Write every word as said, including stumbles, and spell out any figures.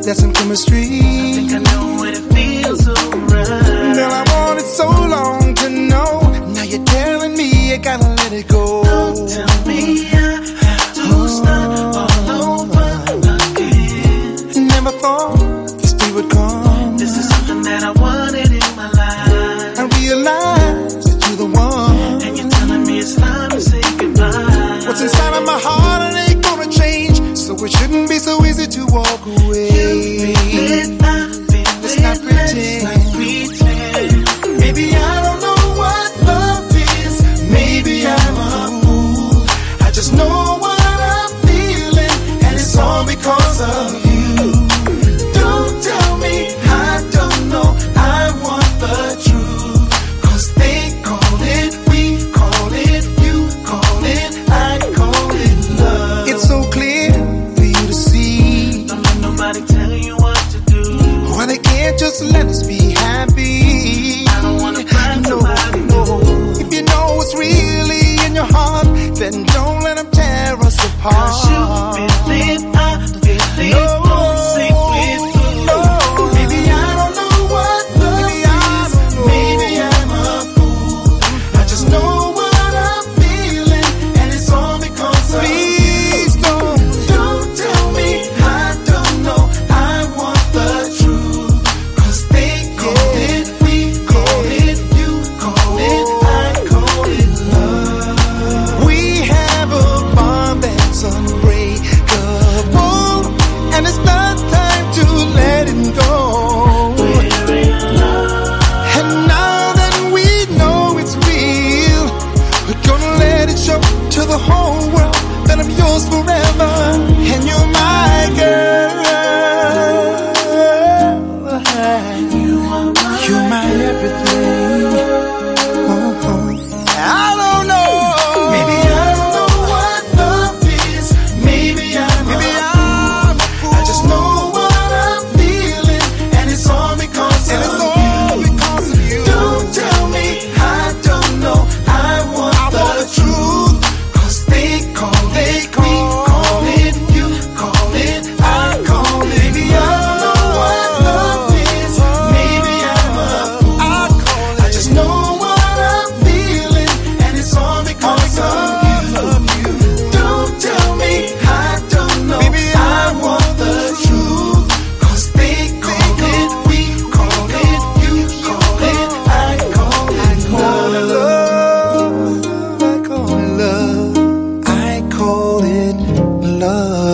That's some chemistry. I think I know what it feels so right. Girl, I wanted so long to know. Now you're telling me you gotta let it go. Don't tell me I have to start all over again. Never thought this day would come. This is something that I wanted in my life. I realize that you're the one, and you're telling me it's time to say goodbye. What's inside of my heart, it ain't gonna change. So it shouldn't be so easy to walk away. You feel it, I feel Let's it, not pretend. let's pretend. Maybe I don't know what love is. Maybe I'm a fool. I just know what I'm feeling, and it's all because of you. Don't tell me I don't know. I want the truth. Cause they call it, we call it, you call it, I call it love. It's so clear for you to see. Don't let nobody tell you what to do. Why they can't just let us be happy? I don't wanna find No, somebody no. new. If you know what's really in your heart, then don't let them tear us apart. Cause you feel it, I feel it. No, Don't say we're through. no. Maybe I don't know what love is. Maybe I'm a fool. I just know what I'm feeling, and it's all because of you. Please don't, don't tell me I don't know. I want the truth. Cause they call it, we call it, you call it, I call it love. We have a bond that's unbreakable, and it's not time to let it go. We're in love. And now that we know it's real, we're gonna let it show to the whole world that I'm yours forever, and you're my girl. You are my You're my everything. Uh-huh. I don't know. Maybe I don't know what love is. Maybe I'm Maybe a I'm a fool. I just know what I'm feeling, and it's all because and of it's all you. Because of you. Don't tell me I don't know. I want I the want truth. Cause they call they it, call we call it, you call it, I call it. Maybe I don't know what love is. Maybe I'm a fool. I, call it. I just know what I'm feeling, and it's all because of you. Don't tell me I don't know. Maybe I want the truth. Cause they call it, we call it, you call it, I call it love. I call it love. I call it love.